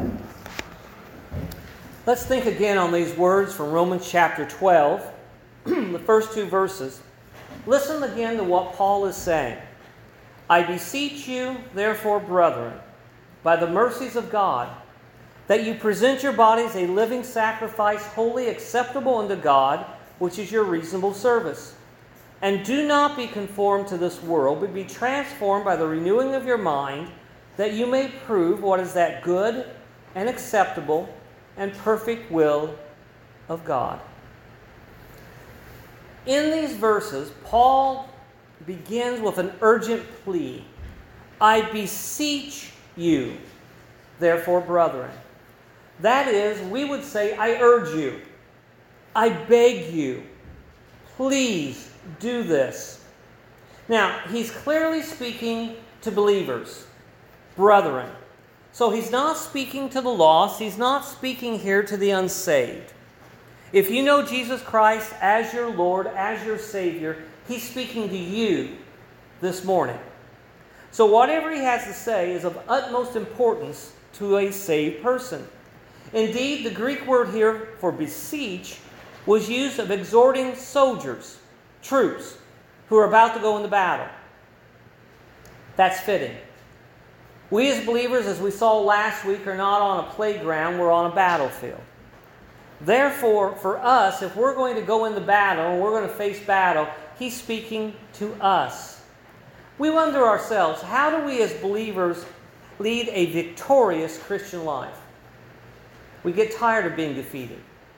Let's think again on these words from Romans chapter 12, the first two verses. Listen again to what Paul is saying. I beseech you, therefore, brethren, by the mercies of God, that you present your bodies a living sacrifice, wholly acceptable unto God, which is your reasonable service. And do not be conformed to this world, but be transformed by the renewing of your mind, that you may prove what is that good and acceptable and perfect will of God. In these verses, Paul begins with an urgent plea. I beseech you, therefore, brethren. That is, we would say, I urge you. I beg you. Please do this. Now, he's clearly speaking to believers, brethren. So he's not speaking to the lost. He's not speaking here to the unsaved. If you know Jesus Christ as your Lord, as your Savior, he's speaking to you this morning. So whatever he has to say is of utmost importance to a saved person. Indeed, the Greek word here for beseech was used of exhorting soldiers, troops, who are about to go into battle. That's fitting. We as believers, as we saw last week, are not on a playground, we're on a battlefield. Therefore, for us, if we're going to go into battle and we're going to face battle, he's speaking to us. We wonder ourselves, how do we as believers lead a victorious Christian life? We get tired of being defeated.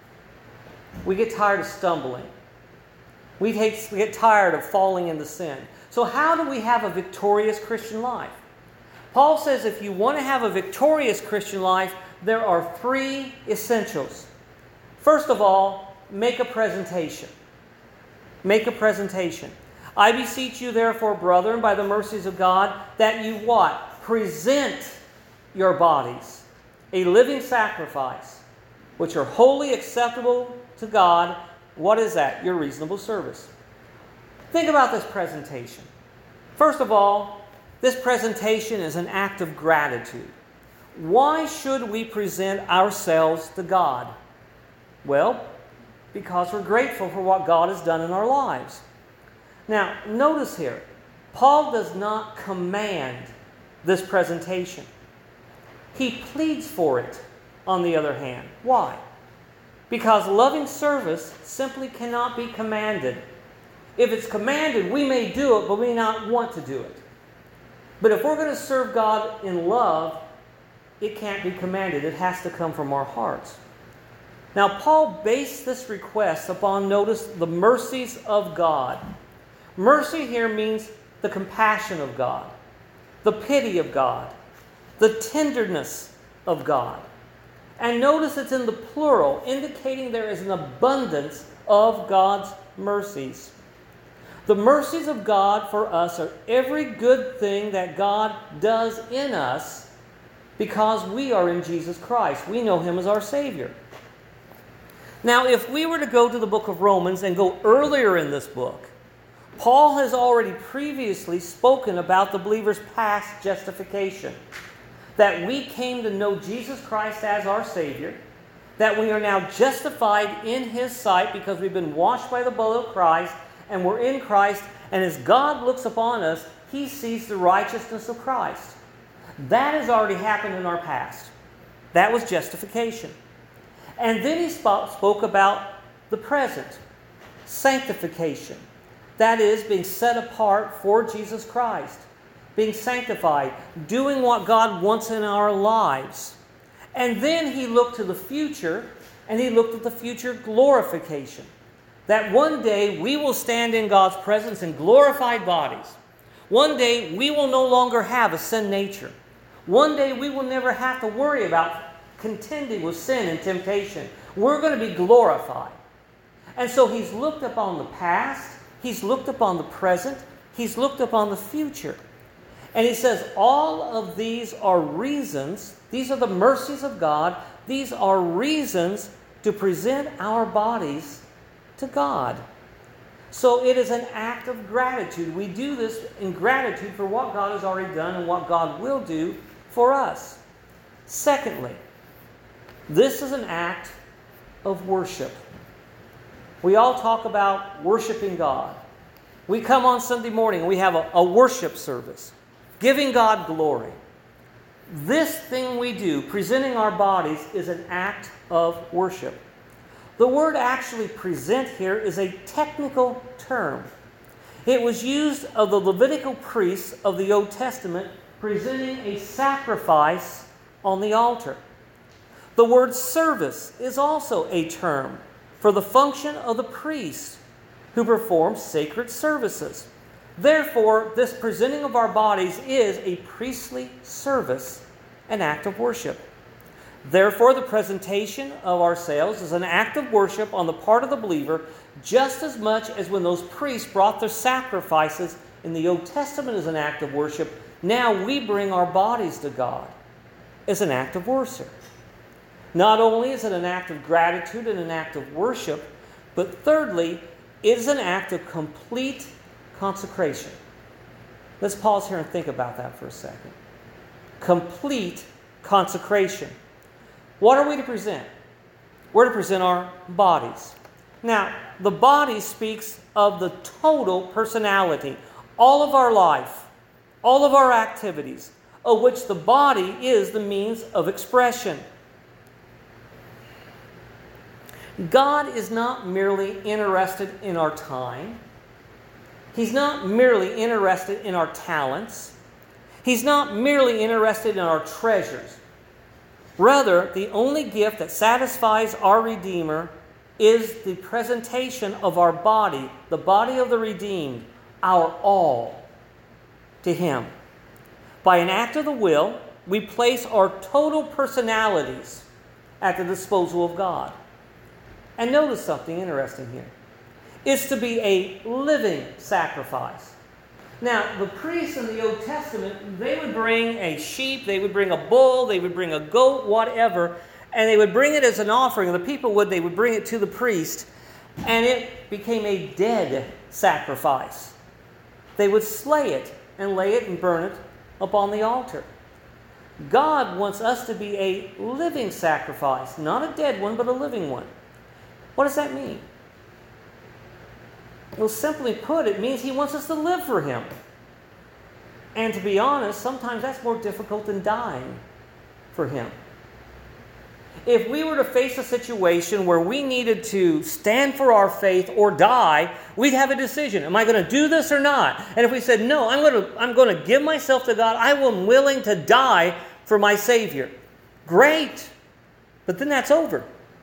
We get tired of stumbling. We get tired of falling into sin. So how do we have a victorious Christian life? Paul says if you want to have a victorious Christian life, there are three essentials. First of all, make a presentation. Make a presentation. I beseech you, therefore, brethren, by the mercies of God, that you what? Present your bodies a living sacrifice, which are wholly acceptable to God. What is that? Your reasonable service. Think about this presentation. First of all, this presentation is an act of gratitude. Why should we present ourselves to God? Well, because we're grateful for what God has done in our lives. Now, notice here, Paul does not command this presentation. He pleads for it, on the other hand. Why? Because loving service simply cannot be commanded. If it's commanded, we may do it, but we may not want to do it. But if we're going to serve God in love, it can't be commanded. It has to come from our hearts. Now, Paul based this request upon, notice, the mercies of God. Mercy here means the compassion of God, the pity of God, the tenderness of God. And notice it's in the plural, indicating there is an abundance of God's mercies. The mercies of God for us are every good thing that God does in us because we are in Jesus Christ. We know Him as our Savior. Now, if we were to go to the book of Romans and go earlier in this book, Paul has already previously spoken about the believer's past justification. That we came to know Jesus Christ as our Savior, that we are now justified in His sight because we've been washed by the blood of Christ, and we're in Christ, and as God looks upon us, He sees the righteousness of Christ. That has already happened in our past. That was justification. And then he spoke about the present, sanctification. That is, being set apart for Jesus Christ, being sanctified, doing what God wants in our lives. And then he looked to the future, and he looked at the future glorification. That one day we will stand in God's presence in glorified bodies. One day we will no longer have a sin nature. One day we will never have to worry about contending with sin and temptation. We're going to be glorified. And so he's looked upon the past, he's looked upon the present, he's looked upon the future. And he says all of these are reasons, these are the mercies of God, these are reasons to present our bodies to God. So it is an act of gratitude. We do this in gratitude for what God has already done and what God will do for us. Secondly, This is an act of worship. We all talk about worshiping God. We come on Sunday morning and we have a worship service, giving God glory. This thing we do, presenting our bodies, is an act of worship. The word actually present here is a technical term. It was used of the Levitical priests of the Old Testament presenting a sacrifice on the altar. The word service is also a term for the function of the priests who perform sacred services. Therefore, this presenting of our bodies is a priestly service, an act of worship. Therefore, the presentation of ourselves is an act of worship on the part of the believer, just as much as when those priests brought their sacrifices in the Old Testament as an act of worship. Now we bring our bodies to God as an act of worship. Not only is it an act of gratitude and an act of worship, but thirdly, it is an act of complete consecration. Let's pause here and think about that for a second. Complete consecration. What are we to present? We're to present our bodies. Now, the body speaks of the total personality, all of our life, all of our activities, of which the body is the means of expression. God is not merely interested in our time. He's not merely interested in our talents. He's not merely interested in our treasures. Rather, the only gift that satisfies our Redeemer is the presentation of our body, the body of the redeemed, our all, to Him. By an act of the will, we place our total personalities at the disposal of God. And notice something interesting here. It's to be a living sacrifice. Now, the priests in the Old Testament, they would bring a sheep, they would bring a bull, they would bring a goat, whatever, and they would bring it as an offering. The people they would bring it to the priest, and it became a dead sacrifice. They would slay it and lay it and burn it upon the altar. God wants us to be a living sacrifice, not a dead one, but a living one. What does that mean? Well, simply put, it means He wants us to live for Him. And to be honest, sometimes that's more difficult than dying for Him. If we were to face a situation where we needed to stand for our faith or die, we'd have a decision. Am I going to do this or not? And if we said, no, I'm going to give myself to God, I am willing to die for my Savior. Great. But then that's over.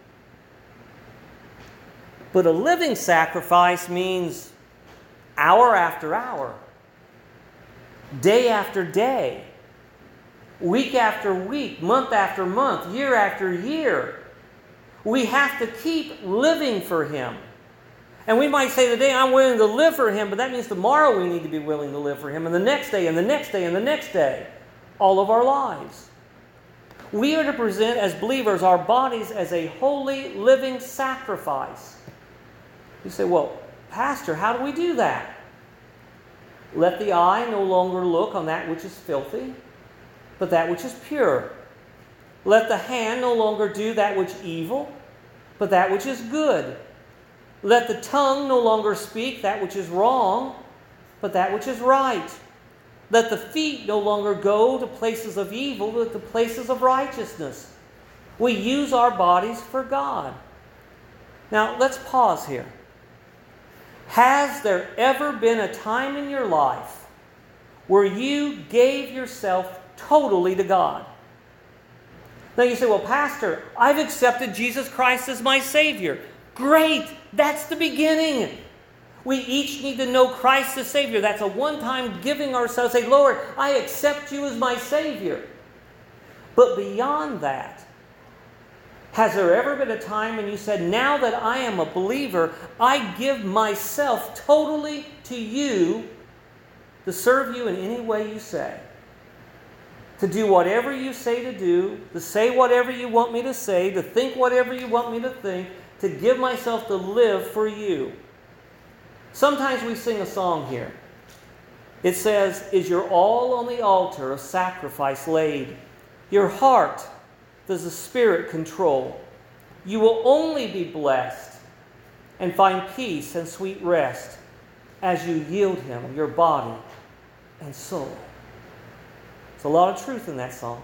But a living sacrifice means hour after hour, day after day, week after week, month after month, year after year. We have to keep living for Him. And we might say today, I'm willing to live for Him, but that means tomorrow we need to be willing to live for Him, and the next day, and the next day, and the next day, all of our lives. We are to present as believers our bodies as a holy, living sacrifice. You say, well, Pastor, how do we do that? Let the eye no longer look on that which is filthy, but that which is pure. Let the hand no longer do that which is evil, but that which is good. Let the tongue no longer speak that which is wrong, but that which is right. Let the feet no longer go to places of evil, but to places of righteousness. We use our bodies for God. Now, let's pause here. Has there ever been a time in your life where you gave yourself totally to God? Now you say, well, Pastor, I've accepted Jesus Christ as my Savior. Great! That's the beginning. We each need to know Christ as Savior. That's a one-time giving ourselves. Say, Lord, I accept You as my Savior. But beyond that, has there ever been a time when you said, now that I am a believer, I give myself totally to You to serve You in any way You say? To do whatever You say to do, to say whatever You want me to say, to think whatever You want me to think, to give myself to live for You. Sometimes we sing a song here. It says, is your all on the altar of sacrifice laid? Your heart, does the Spirit control. You will only be blessed and find peace and sweet rest as you yield Him your body and soul. There's a lot of truth in that song.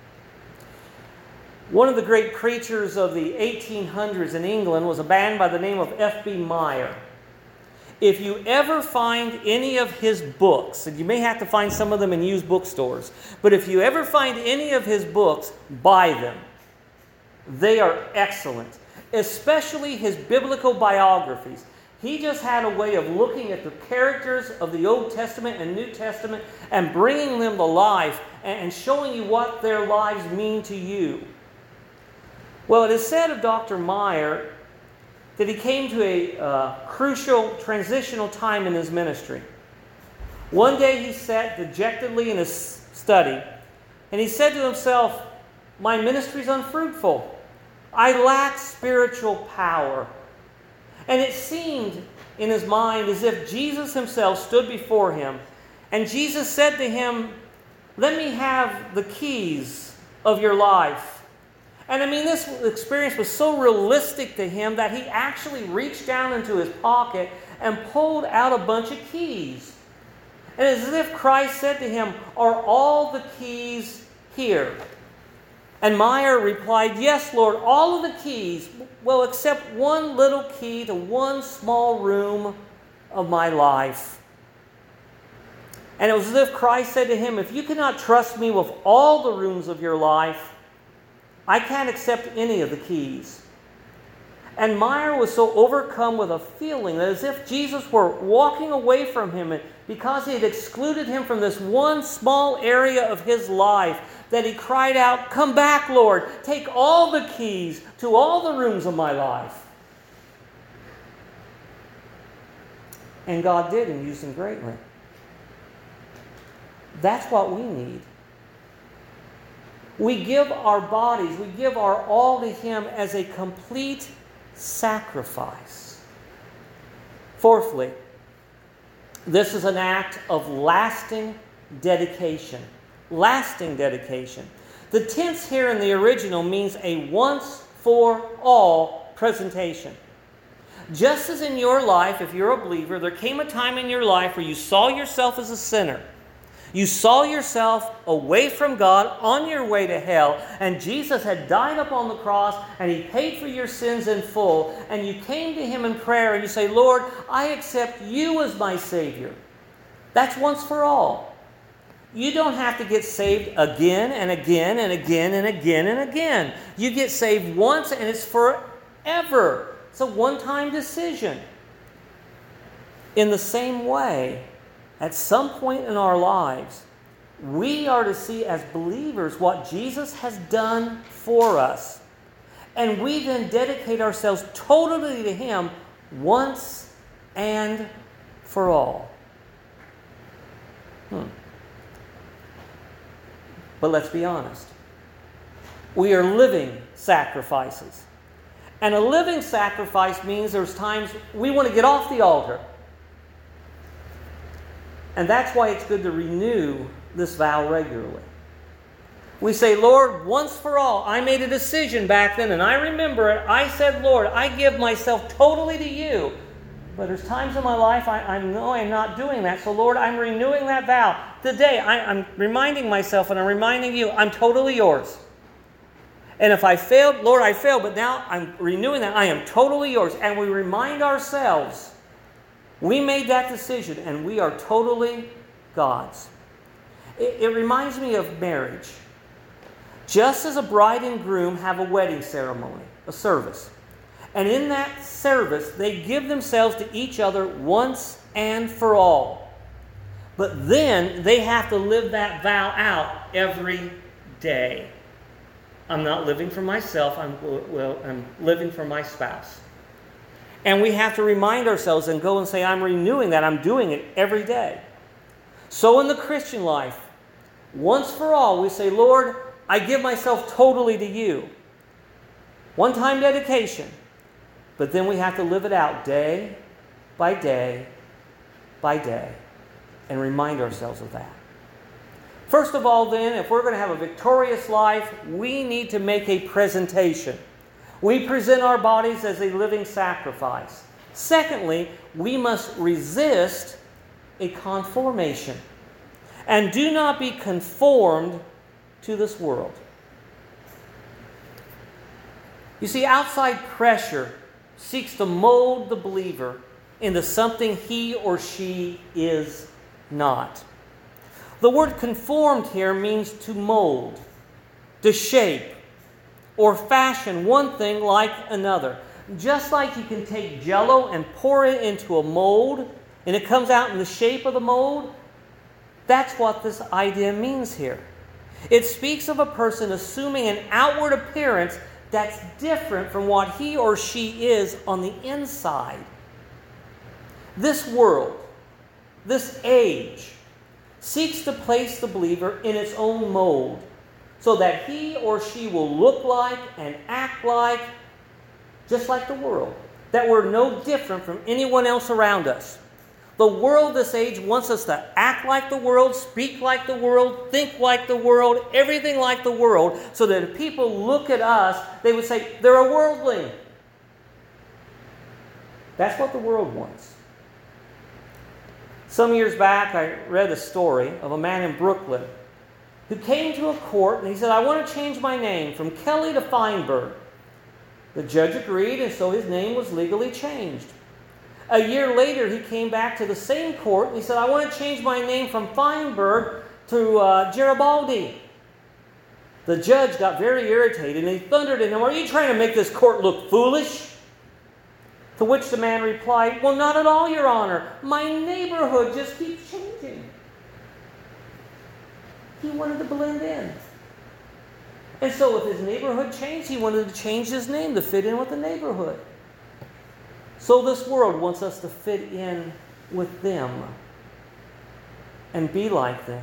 One of the great preachers of the 1800s in England was a man by the name of F.B. Meyer. If you ever find any of his books, and you may have to find some of them in used bookstores, but if you ever find any of his books, buy them. They are excellent, especially his biblical biographies. He just had a way of looking at the characters of the Old Testament and New Testament and bringing them to life and showing you what their lives mean to you. Well, it is said of Dr. Meyer that he came to a crucial transitional time in his ministry. One day he sat dejectedly in his study and he said to himself, "My ministry is unfruitful. I lack spiritual power." And it seemed in his mind as if Jesus himself stood before him and Jesus said to him, "Let me have the keys of your life." And I mean, this experience was so realistic to him that he actually reached down into his pocket and pulled out a bunch of keys. And it's as if Christ said to him, "Are all the keys here?" And Meyer replied, "Yes, Lord, all of the keys, well, except one little key to one small room of my life." And it was as if Christ said to him, "If you cannot trust me with all the rooms of your life, I can't accept any of the keys." And Meyer was so overcome with a feeling that as if Jesus were walking away from him because he had excluded him from this one small area of his life, that he cried out, "Come back, Lord. Take all the keys to all the rooms of my life." And God did and used him greatly. That's what we need. We give our bodies, we give our all to Him as a complete sacrifice. Fourthly, this is an act of lasting dedication. Lasting dedication. The tense here in the original means a once-for-all presentation. Just as in your life, if you're a believer, there came a time in your life where you saw yourself as a sinner. You saw yourself away from God, on your way to hell, and Jesus had died up on the cross, and He paid for your sins in full, and you came to Him in prayer, and you say, "Lord, I accept You as my Savior." That's once for all. You don't have to get saved again and again and again and again and again. You get saved once, and it's forever. It's a one-time decision. In the same way, at some point in our lives, we are to see as believers what Jesus has done for us. And we then dedicate ourselves totally to Him once and for all. But let's be honest. We are living sacrifices. And a living sacrifice means there's times we want to get off the altar. And that's why it's good to renew this vow regularly. We say, "Lord, once for all, I made a decision back then, and I remember it. I said, Lord, I give myself totally to You. But there's times in my life I know I'm not doing that. So, Lord, I'm renewing that vow. Today, I'm reminding myself and I'm reminding You, I'm totally Yours. And if I failed, Lord, I failed. But now I'm renewing that. I am totally Yours." And we remind ourselves, we made that decision and we are totally God's. It reminds me of marriage. Just as a bride and groom have a wedding ceremony, a service. And in that service, they give themselves to each other once and for all. But then they have to live that vow out every day. I'm not living for myself, I'm living for my spouse. And we have to remind ourselves and go and say, I'm renewing that. I'm doing it every day. So in the Christian life, once for all, we say, "Lord, I give myself totally to You." One-time dedication. But then we have to live it out day by day by day and remind ourselves of that. First of all, then, if we're going to have a victorious life, we need to make a presentation. We present our bodies as a living sacrifice. Secondly, we must resist a conformation. And do not be conformed to this world. You see, outside pressure seeks to mold the believer into something he or she is not. The word conformed here means to mold, to shape, or fashion one thing like another. Just like you can take Jell-O and pour it into a mold, and it comes out in the shape of the mold, that's what this idea means here. It speaks of a person assuming an outward appearance that's different from what he or she is on the inside. This world, this age, seeks to place the believer in its own mold so that he or she will look like and act like just like the world, that we're no different from anyone else around us. The world this age wants us to act like the world, speak like the world, think like the world, everything like the world, so that if people look at us, they would say, they're a worldling. That's what the world wants. Some years back, I read a story of a man in Brooklyn who came to a court and he said, I want to change my name from Kelly to Feinberg. The judge agreed, and so his name was legally changed. A year later, he came back to the same court and he said, I want to change my name from Feinberg to Garibaldi. The judge got very irritated and he thundered at him, are you trying to make this court look foolish? To which the man replied, well, not at all, Your Honor. My neighborhood just keeps changing. He wanted to blend in. And so if his neighborhood changed, he wanted to change his name to fit in with the neighborhood. So this world wants us to fit in with them and be like them.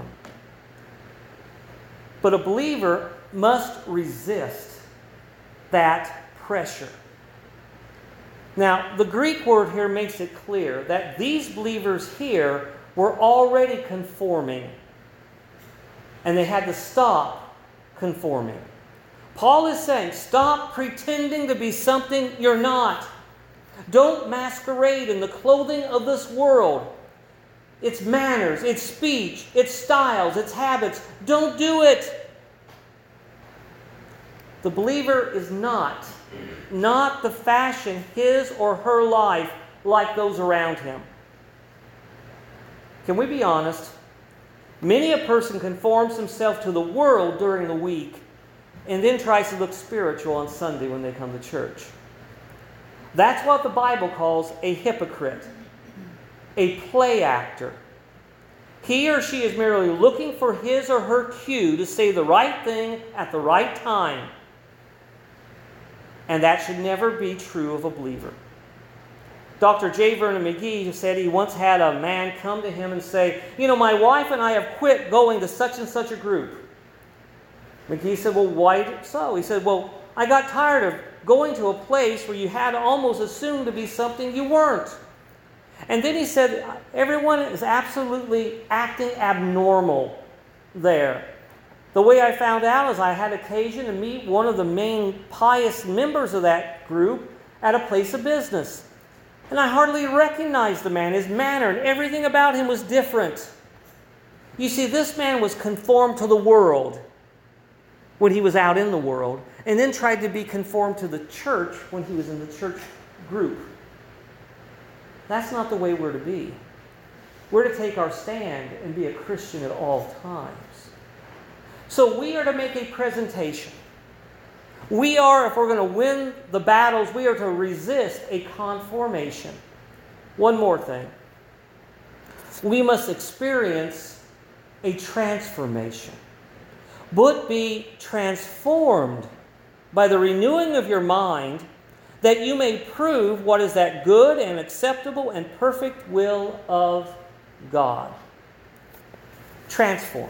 But a believer must resist that pressure. Now, the Greek word here makes it clear that these believers here were already conforming, and they had to stop conforming. Paul is saying, stop pretending to be something you're not. Don't masquerade in the clothing of this world. Its manners, its speech, its styles, its habits. Don't do it. The believer is not to fashion his or her life like those around him. Can we be honest? Many a person conforms himself to the world during the week and then tries to look spiritual on Sunday when they come to church. That's what the Bible calls a hypocrite, a play actor. He or she is merely looking for his or her cue to say the right thing at the right time. And that should never be true of a believer. Dr. J. Vernon McGee said he once had a man come to him and say, my wife and I have quit going to such and such a group. McGee said, well, why so? He said, well, I got tired of going to a place where you had almost assumed to be something you weren't. And then he said, everyone is absolutely acting abnormal there. The way I found out is I had occasion to meet one of the main pious members of that group at a place of business. And I hardly recognized the man. His manner and everything about him was different. You see, this man was conformed to the world when he was out in the world, and then tried to be conformed to the church when he was in the church group. That's not the way we're to be. We're to take our stand and be a Christian at all times. So we are to make a presentation. We are, if we're going to win the battles, we are to resist a conformation. One more thing. We must experience a transformation. But be transformed by the renewing of your mind, that you may prove what is that good and acceptable and perfect will of God. Transformed.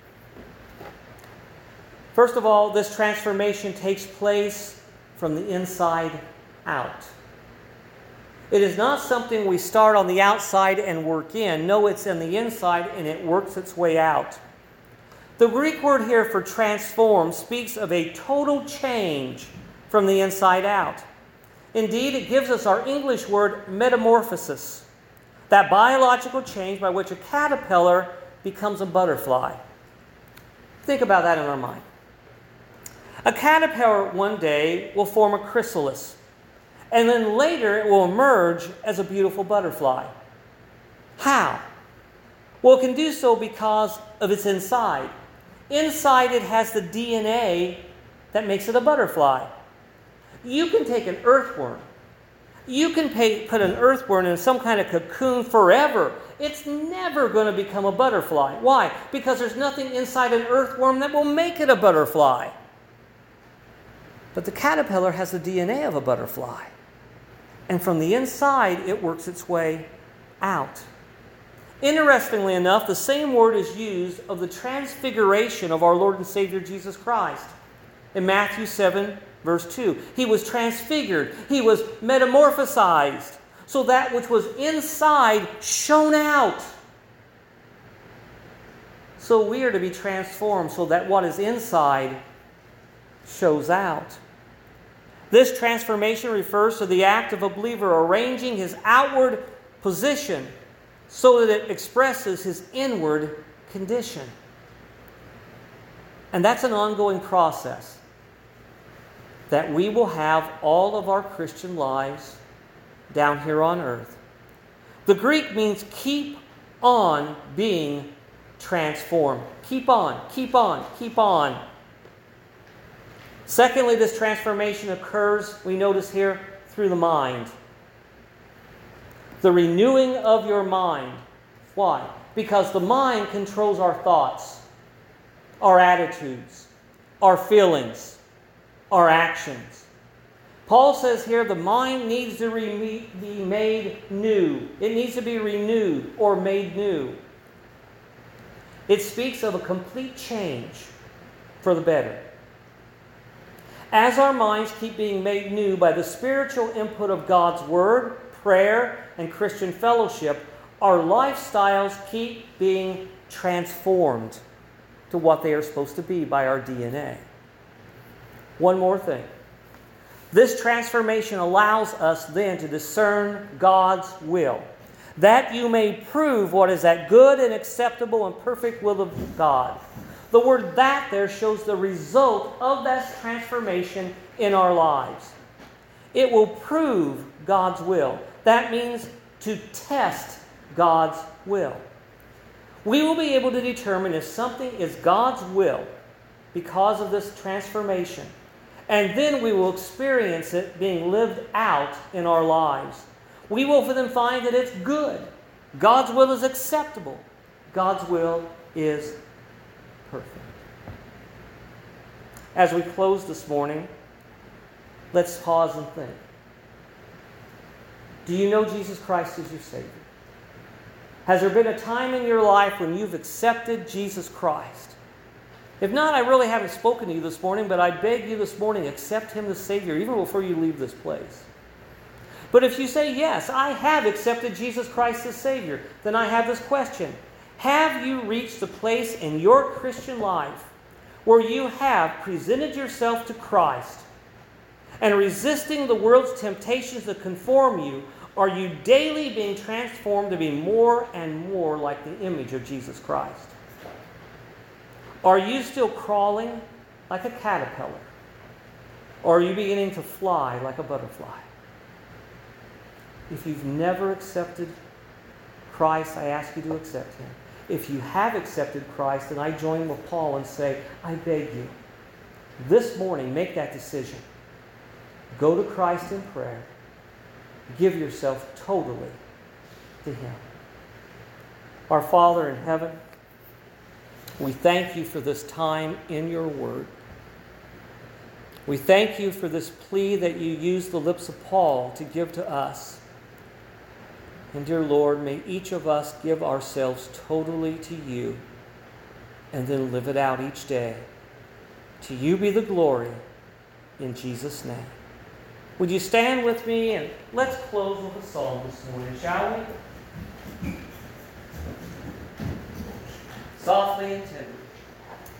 First of all, this transformation takes place from the inside out. It is not something we start on the outside and work in. No, it's in the inside and it works its way out. The Greek word here for transform speaks of a total change from the inside out. Indeed, it gives us our English word metamorphosis, that biological change by which a caterpillar becomes a butterfly. Think about that in our mind. A caterpillar one day will form a chrysalis, and then later it will emerge as a beautiful butterfly. How? Well, it can do so because of its inside. Inside it has the DNA that makes it a butterfly. You can take an earthworm. You can put an earthworm in some kind of cocoon forever. It's never going to become a butterfly. Why? Because there's nothing inside an earthworm that will make it a butterfly. But the caterpillar has the DNA of a butterfly. And from the inside, it works its way out. Interestingly enough, the same word is used of the transfiguration of our Lord and Savior Jesus Christ. In Matthew 7, verse 2, He was transfigured. He was metamorphosized. So that which was inside shone out. So we are to be transformed so that what is inside shows out. This transformation refers to the act of a believer arranging his outward position so that it expresses his inward condition. And that's an ongoing process that we will have all of our Christian lives down here on earth. The Greek means keep on being transformed. Keep on, keep on, keep on. Secondly, this transformation occurs, we notice here, through the mind. The renewing of your mind. Why? Because the mind controls our thoughts, our attitudes, our feelings, our actions. Paul says here the mind needs to be made new. It needs to be renewed or made new. It speaks of a complete change for the better. As our minds keep being made new by the spiritual input of God's Word, prayer, and Christian fellowship, our lifestyles keep being transformed to what they are supposed to be by our DNA. One more thing. This transformation allows us then to discern God's will, that you may prove what is that good and acceptable and perfect will of God. The word "that" there shows the result of that transformation in our lives. It will prove God's will. That means to test God's will. We will be able to determine if something is God's will because of this transformation. And then we will experience it being lived out in our lives. We will then find that it's good. God's will is acceptable. God's will is perfect. As we close this morning, let's pause and think. Do you know Jesus Christ as your Savior? Has there been a time in your life when you've accepted Jesus Christ? If not, I really haven't spoken to you this morning, but I beg you this morning, accept Him as Savior, even before you leave this place. But if you say, yes, I have accepted Jesus Christ as Savior, then I have this question. Have you reached the place in your Christian life where you have presented yourself to Christ and resisting the world's temptations to conform you? Are you daily being transformed to be more and more like the image of Jesus Christ? Are you still crawling like a caterpillar? Or are you beginning to fly like a butterfly? If you've never accepted Christ, I ask you to accept Him. If you have accepted Christ, then I join with Paul and say, I beg you, this morning make that decision. Go to Christ in prayer. Give yourself totally to Him. Our Father in heaven, we thank you for this time in your word. We thank you for this plea that you used the lips of Paul to give to us. And dear Lord, may each of us give ourselves totally to you and then live it out each day. To you be the glory in Jesus' name. Would you stand with me and let's close with a song this morning, shall we? Softly and tenderly.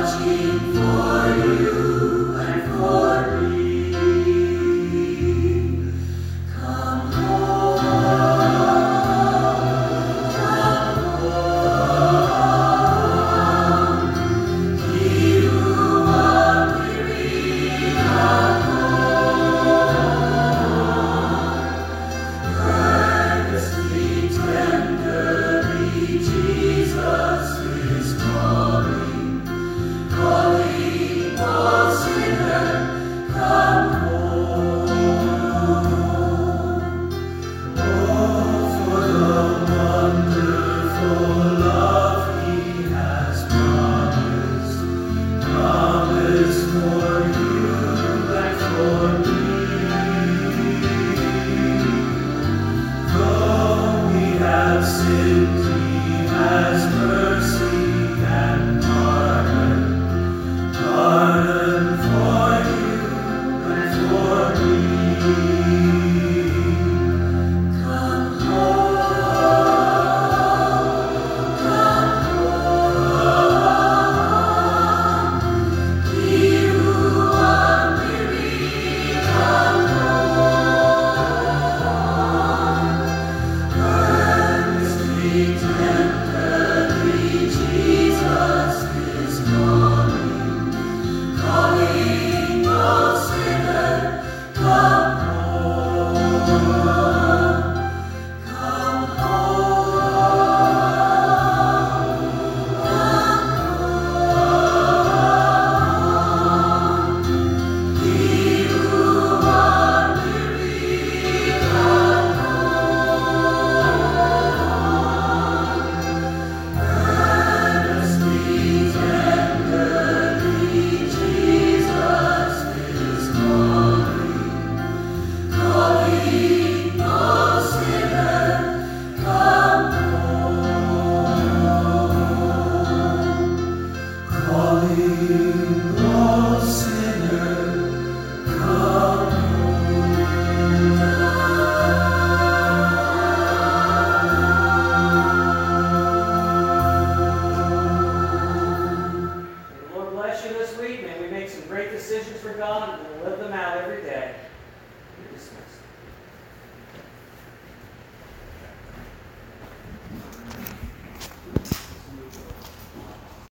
Bless you this week. May we make some great decisions for God and live them out every day.